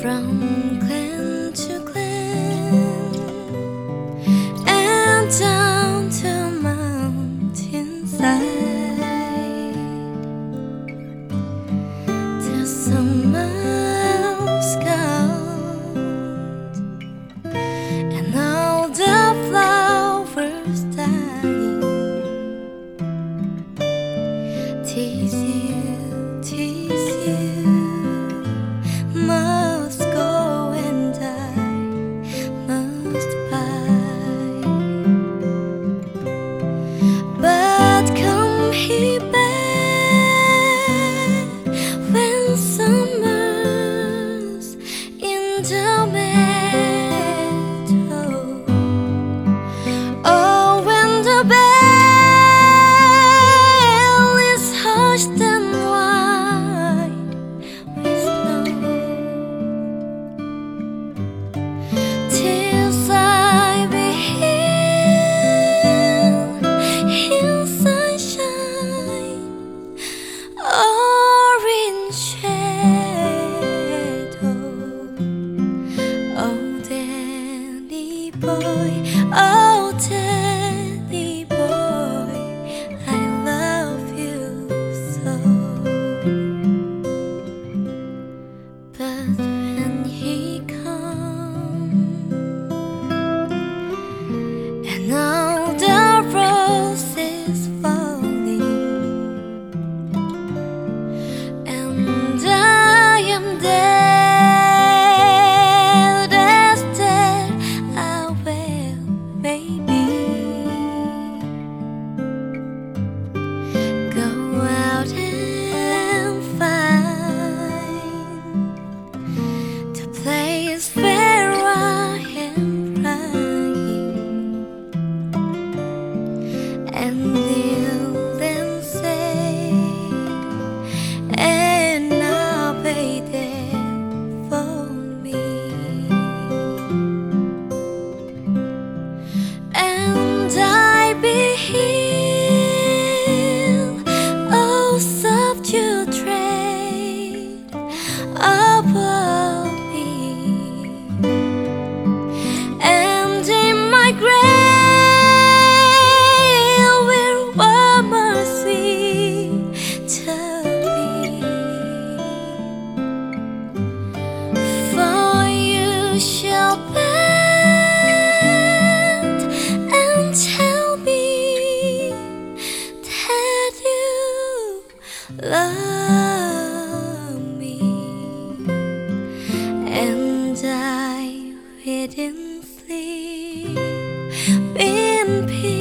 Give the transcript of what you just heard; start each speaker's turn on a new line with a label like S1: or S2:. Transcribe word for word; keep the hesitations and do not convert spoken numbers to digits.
S1: from glen to glen and down to mountainside. The summer's gone and all the flowers dying. 'Tis you, 'tis you must go and I must bide. But come he back when summer's in the meadow. Oh, when the bell is hushed and white with snow, till I be here in sunshine or in shadow. Oh, Danny boy, oh, Danny boy, I love you so. But when he comes and all the roses falling, and I am dead as dead I will, maybe go out and find the place where I am crying, and kneel and say, and I'll be there for me. And I be healed, oh, subdued trade above me. And in my grave will warmer sweet to be. For you shall bend and tell me that you love me, and I will in sleep in peace.